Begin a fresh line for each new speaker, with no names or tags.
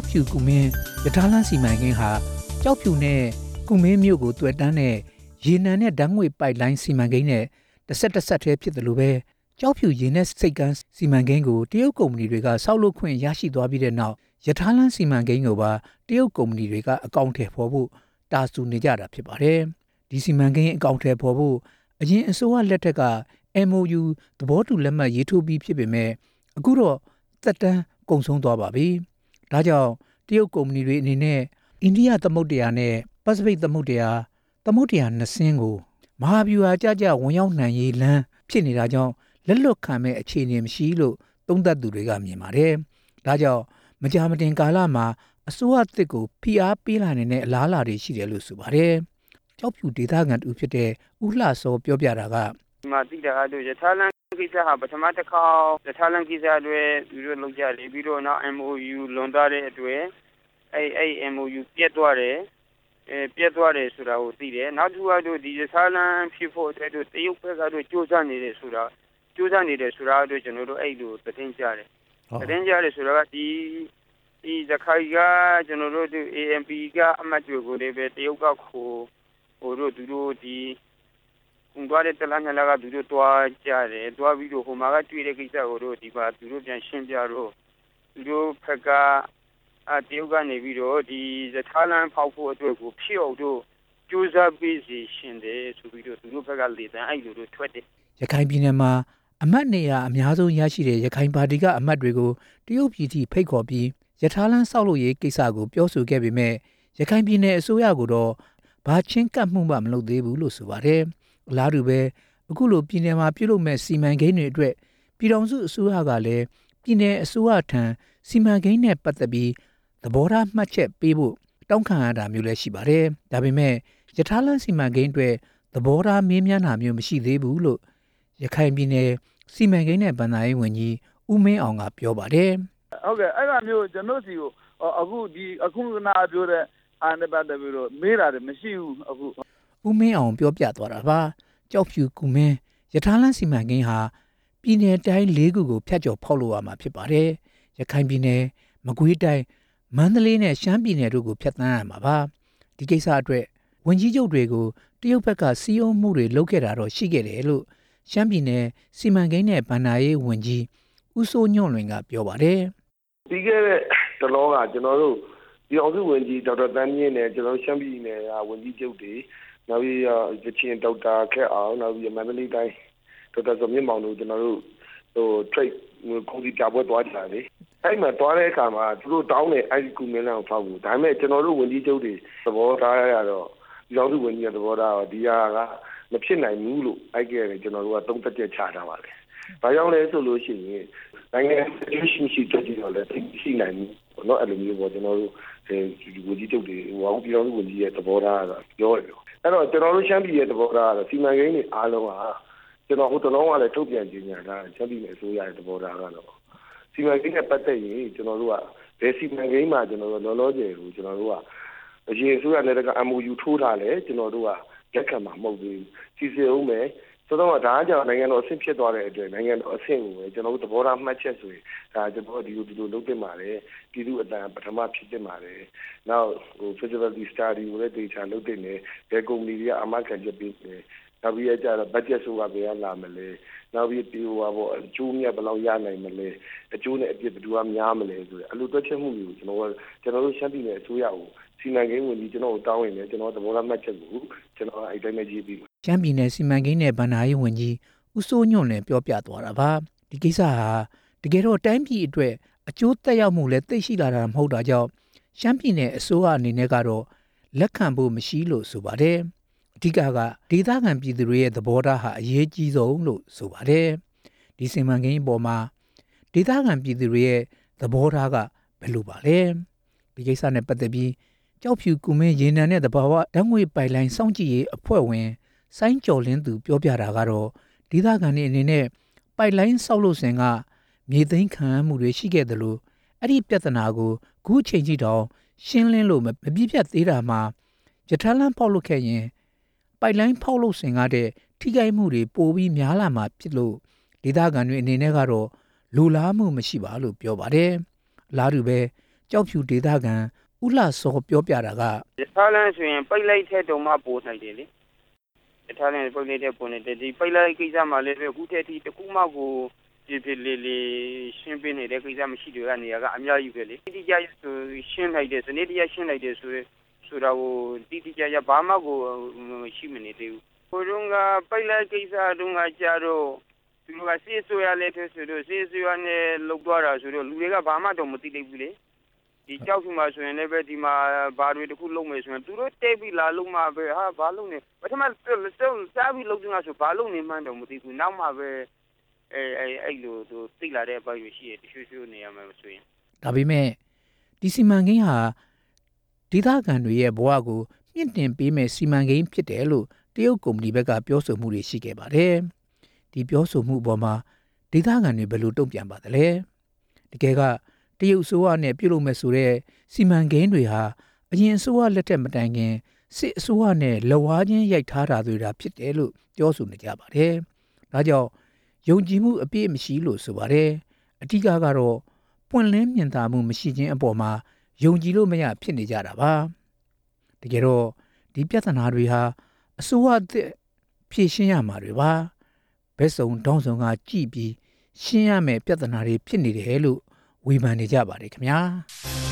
ဖြူကူမင်းရထားလမ်းစီမံကိန်းဟာကြောက်ဖြူနဲ့ကူမင်းမြို့ကိုတွေ့တန်းတဲ့ရေနံနဲ့ဓာတ်ငွေပိုက်လိုင်းစီမံကိန်းနဲ့တစ်ဆက်တည်းဖြစ်တယ်လို့ပဲကြောက်ဖြူရေနက်စိတ်ကမ်းစီမံကိန်းကိုတရုတ်ကုမ္ပဏီတွေကဆောက်လုပ်ခွင့်ရရှိသွားပြီးတဲ့နောက်ရထားလမ်းစီမံကိန်းကိုပါတရုတ်ကုမ္ပဏီတွေကအကောင့်ထဲပေါ်ဖို့တာစူနေကြတာဖြစ်ပါတယ်။ဒီစီမံကိန်းအကောင့်ထဲပေါ်ဖို့အရင်အစိုးရလက်ထက်က MOU သဘောတူလက်မှတ်ရေးထိုးပြီးဖြစ်ပေမဲ့အခုတော့သက်တမ်းကုန်ဆုံးသွားပါပြီ။ဒါကြောင့်တရုတ်ကုမ္ပဏီတွေအနေနဲ့အိန္ဒိယသမုဒ္ဒရာနဲ့ပစိဖိတ်သမုဒ္ဒရာနှစ်စင်းကိုမဟာဗျူဟာကြဝင်ရောက်နိုင်ရေးလမ်းဖြစ်နေတာကြောင့်လက်လွတ်ခံမဲ့အခြေအနေမရှိလို့သုံးသပ်သူတွေကမြင်ပါတယ်။ဒါကြောင့်မကြာမတင်ကာလမှာအစိုးရသစ်ကိုဖိအားပေးလာနေတဲ့အလားအလာတွေရှိတယ်လို့ဆိုပါတယ်။ကြောက်ဖြူဒေသခံတူဖြစ်တဲ့ဦးလှစောပြောပြတာက
ဒီမှာသိတာကတော့ရထားလမ်းကိစ္စဟာပထမတစ်ခေါက်ရထားလမ်းကိစ္စတွေသူတို့လုပ်ကြတယ်ပြီးတော့နောက် MOU လွန်သွားတဲ့အတွက်အဲ့ MOU ပြတ်သွားတယ်ဆိုတာကိုသိတယ်နောက်တစ်ခုကတော့ဒီရထားလမ်းဖြစ်ဖို့အတွက်တရုတ်ဘက်ကတော့စူးစမ်းနေတယ်ဆိုတာတော့ကျွန်တော်တို့အဲ့လိုသတင်းကြတယ်ဆိုတော့ဒီဇခိုင်ကကျွန်တော်တို့ AMP ကအမှတ်တွေကိုလည်းပဲတရုတ်ကဟိုတို့သူတို့ဒီသွားတဲ့တလားနှစ်လားကသူတို့တွားကြတယ်တွားပြီးတော့ဟိုမှာကတွေ့တဲ့ကိစ္စကိုတို့ဒီပါသူတို့ပြန်ရှင်းပြတော့သူတို့ဖက်ကတရုတ်ကနေပြီးတော့ဒီရထားလမ်းဖောက်ဖို့အတွက်ကိုဖြစ်အောင်တို့စူးစမ်းပြီးစီရှင်တယ်ဆိုပြီးတော့သူတို့ဖက်ကလေတန်းအဲ့လိုတို့ထွက်တယ်
ရခိုင်ပြည်နယ်မှာအမတ်နေရာအများဆုံးရရှိတဲ့ရခိုင်ပါတီကအမတ်တွေကိုတရုတ်ပြည်ထိဖိတ်ခေါ်ပြီးရထားလမ်းဆောက်လုပ်ရေးကိစ္စကိုပြောဆိုခဲ့ပေမဲ့ရခိုင်ပြည်နယ်အစိုးရကတော့ဘာချင်းကပ်မှုမှမလုပ်သေးဘူးလို့ဆိုပါတယ်။အလားတူပဲအခုလိုပြည်နယ်မှာပြုလုပ်မဲ့စီမံကိန်းတွေအတွက်ပြည်ထောင်စုအစိုးရကလည်းပြည်နယ်အစိုးရထံစီမံကိန်းနဲ့ပတ်သက်ပြီးသဘောထားမှတ်ချက်ပေးဖို့တောင်းခံရတာမျိုးလည်းရှိပါတယ်။ဒါပေမဲ့ရထားလမ်းစီမံကိန်းအတွက်သဘောထားမေးမြန်းတာမျိုးမရှိသေးဘူးလို့ရခိုင်ပြည်နယ်စီမံကိန်းနဲ့ဗဏ္ဍာရေးဝန်ကြီးဦးမင်းအောင်ကပြောပါတယ်
။ဟုတ်ကဲ့အဲ့ဒါမျိုးကျွန်တော်စီကိုအခုကနာပြောတဲ့အာဏာပတ်တယ်ပြီးတော့မေးတာတွေမရှိဘူးအခု
ဦးမင်းအောင်ပြောပြသွားတာပါကြောက်ဖြူကူမင်းရထားလမ်းစီမံကိန်းဟာပြည်နယ်တိုင်း၄ခုကိုဖျက်ကျော်ဖောက်လို့ရမှာဖြစ်ပါတယ်ရခိုင်ပြည်နယ်မကွေးတိုင်းမန္တလေးနဲ့ရှမ်းပြည်နယ်တို့ကိုဖျက်ဆီးရမှာပါဒီကိစ္စအတွက်ဝန်ကြီးချုပ်တွေကိုတရုတ်ဘက်ကစီးအုံးမှုတွေလုပ်ခဲ့တာတော့ရှိခဲ့တယ်လို့ရှမ်းပြည်နယ်စီမံကိန်းနဲ့ဗဏ္ဍာရေးဝန်ကြီးဦးစိုးညွန့်လွင်ကပြောပါတယ်
ပြီးခဲ့တဲ့တလောကကျွန်တော်တို့ဒီအောင်စုဝန်ကြီးဒေါက်တာတန်းမြင့်နဲ့ကျွန်တော်ရှမ်းပြည်နယ်ကဝန်ကြီးချုပ်တွေနောက်ပြီးကချင်ဒေါက်တာခက်အောင်နောက်ပြီးမန္တလေးတိုင်းဒေါက်တာဇော်မြင့်မောင်တို့ကျွန်တော်တို့trade ကုန်စည်ပြပွဲသွားကြတယ်အဲ့မှာသွားတဲ့အခါမှာသူတို့တောင်းတဲ့အဲ့ဒီကူမင်းလမ်းကိုဖောက်ဘူးဒါပေမဲ့ကျွန်တော်တို့ဝန်ကြီးချုပ်တွေသဘောထားရတော့ဒီအောင်စုဝန်ကြီးကသဘောထားတော့ဒီဟာကမဖြစ်နိုင်ဘူးလို့အဲ့ကဲကျွန်တော်တို့ကသုံးသက်ချက်ချထားပါတယ်ဘာကြောင့်လဲဆိုလို့ရှိရင်နိုင်ငံရှိတက်ကြည့်တော့လည်းသိနိုင်ဘူးเนาะအဲ့လိုမျိုးပေါ့ကျွန်တော်တို့ဒီဝန်ကြီးချုပ်တွေဟိုပြည်တော်စုဝန်ကြီးရဲ့သဘောထားကပြောတယ်အဲ့တော့ကျွန်တော်တို့ရှမ်းပြည်ရဲ့သဘောထားကတော့စီမံကိန်းတွေအားလုံးဟာကျွန်တော်ဟိုတလုံးကလည်းထုတ်ပြန်ကြေညာတာရှမ်းပြည်နယ်အစိုးရရဲ့သဘောထားကတော့စီမံကိန်းနဲ့ပတ်သက်ရင်ကျွန်တော်တို့ကဘယ်စီမံကိန်းမှာကျွန်တော်တို့လောလောဆယ်ကိုကျွန်တော်တို့ကအရင်အစိုးရနဲ့တက MOU ထိုးထားလဲကျွန်တော်တို့ကလက်ခံမှာမဟုတ်ဘူးစီစဉ်အောင်မယ်ဆိုတော့ဒါကြောင့်နိုင်ငံတော်အဆင့်ဖြစ်သွားတဲ့အတွက်နိုင်ငံတော်အဆင့်ကိုပဲကျွန်တော်တို့သဘောထားမှတ်ချက်ဆိုရင်ဒါကျွန်တော်ဒီလိုလုပ်တင်ပါတယ်ပြည်သူအတန်ပထမဖြစ်တင်ပါတယ်နောက်feasibility study ကိုလည်းတေချာလုပ်တင်တယ်ဘယ်ကုမ္ပဏီတွေကအမှတ်ခံချက်ပေးတယ်နောက်ပြီးကြတော့ budget ဆိုတာဘယ်ကလာမလဲနောက်ပြီးဒီဟိုပေါ့အကျိုးမြတ်ဘယ်လောက်ရနိုင်မလဲအကျိုးနဲ့အပြစ်ဘယ်သူကများမလဲဆိုရယ်အလိုတွက်ချက်မှုတွေကိုကျွန်တော်တို့ရှမ်းပြည်နယ်အစိုးရကိုစီမံကိန်းဝင်ပြီးကျွန်တော်တို့တောင်းရင်လည်းကျွန်တော်သဘောထားမှတ်ချက်ကိုကျွန်တော်အဲ့တိုင်းပဲရေးပြီး
ရှမ်းပြည်နယ်စီမံကိန်းနဲ့ဗဏ္ဍာရေးဝန်ကြီးဦးစိုးညွန့်လည်းပြောပြသွားတာပါဒီကိစ္စဟာတကယ်တော့တိုင်းပြည်အတွက်အကျိုးသက်ရောက်မှုလည်းသိရှိလာတာမဟုတ်တာကြောင့်ရှမ်းပြည်နယ်အစိုးရအနေနဲ့ကတော့လက်ခံဖို့မရှိလို့ဆိုပါတယ်အဓိကဒေသခံပြည်သူတွေရဲ့သဘောထားဟာအရေးကြီးဆုံးလို့ဆိုပါတယ်ဒီစီမံကိန်းပေါ်မှာဒေသခံပြည်သူတွေရဲ့သဘောထားကဘယ်လိုပါလဲဒီကိစ္စနဲ့ပတ်သက်ပြီးကြောက်ဖြူကူမင်းရေနံနဲ့တဘာဝဓာတ်ငွေပိုက်လိုင်းစောင့်ကြည့်ရေးအဖွဲ့ဝင်စိုင်းကျော်လင်းသူပြောပြတာကတော့ဒေသခံတွေအနေနဲ့ပိုက်လိုင်းဆောက်လို့စဉ်ကမြေသိမ်းခံမှုတွေရှိခဲ့တယ်လို့အဲ့ဒီပြဿနာကိုခုချိန်ကြီးတောင်ရှင်းလင်းလို့မပြည့်ပြတ်သေးတာမှာရထားလမ်းဖောက်လုပ်ခဲ့ရင်ပိုက်လိုင်းဖောက်လို့စဉ်ကတဲ့ထိခိုက်မှုတွေပိုပြီးများလာမှာဖြစ်လို့ဒေသခံတွေအနေနဲ့ကတော့လူလားမှုမရှိပါလို့ပြောပါတယ်။လားတူပဲကြောက်ဖြူဒေသခံဦးလှစောပြောပြတာက
ရထားလမ်းဆိုရင်ပိတ်လိုက်တဲ့တုံမှပို့နိုင်တယ်လေရထားလမ်းပိတ်လိုက်တဲ့ပုံနဲ့ဒီပိတ်လိုက်ကိစ္စမှာလည်းအခုတည်းတခုမှကိုဖြစ်လေးရှင်းပြနေတဲ့ကိစ္စမရှိတွေကနေရာကအများကြီးပဲလေတိကျဆိုရှင်းလိုက်တယ်စနေတရားရှင်းလိုက်တယ်ဆိုတော့တိကျကျဘာမှကိုရှိမနေသေးဘူးဟိုတုန်းကပိတ်လိုက်ကိစ္စတုန်းကကြတော့သူကစီးဆိုရလဲထဆိုတော့စီးဆိုရနဲ့လောက်သွားတာဆိုတော့လူတွေကဘာမှတော့မသိသေးဘူးလေဒီကြောက်ဖြူမှာဆိုရင်လည်းပဲဒီမှာဘာတွေတခုလုံးမယ်ဆိုရင်သူတို့တိတ်ပြီးလာလုံးမှာပဲဟာဘာလုံးနေပထမစားပြီးလုံးနေတာဆိုဘာလုံးနေမှန်းတော့မသိဘူးနောက်မှပဲအဲ့လိုသူသိလာတဲ့အပိုင်းရှိတယ်တချို့နေရာမှာဆိုရင်
ဒါပေမဲ့ဒီစီမံကိန်းဟာဒေသခံတွေရဲ့ဘဝကိုမြင့်တင်ပေးမဲ့စီမံကိန်းဖြစ်တယ်လို့တရုတ်ကုမ္ပဏီဘက်ကပြောဆိုမှုတွေရှိခဲ့ပါတယ်ဒီပြောဆိုမှုအပေါ်မှာဒေသခံတွေဘယ်လိုတုံ့ပြန်ပါသလဲတကယ်ကတရုတ်အစိုးရနဲ့ပြုလုပ်မဲ့ဆိုတဲ့စီမံကိန်းတွေဟာအရင်အစိုးရလက်ထက်မတိုင်ခင်စစ်အစိုးရနဲ့လက်ဝါးချင်းရိုက်ထားတာတွေဒါဖြစ်တယ်လို့ပြောဆိုနေကြပါတယ်ဒါကြောင့်ယုံကြည်မှုအပြည့်မရှိလို့ဆိုပါတယ်အထူးကတော့ပွင့်လင်းမြင်သာမှုမရှိခြင်းအပေါ်မှာယုံကြည်လို့မရဖြစ်နေကြတာပါတကယ်တော့ဒီပြဿနာတွေဟာအစိုးရအသစ်ဖြေရှင်းရမှာတွေပါဘက်စုံတောင်းစုံကကြည်ပြီးရှင်းရမယ့်ပြဿနာတွေဖြစ်နေတယ်လို့ဝေဖန်နေကြပါတယ်ခင်ဗျာ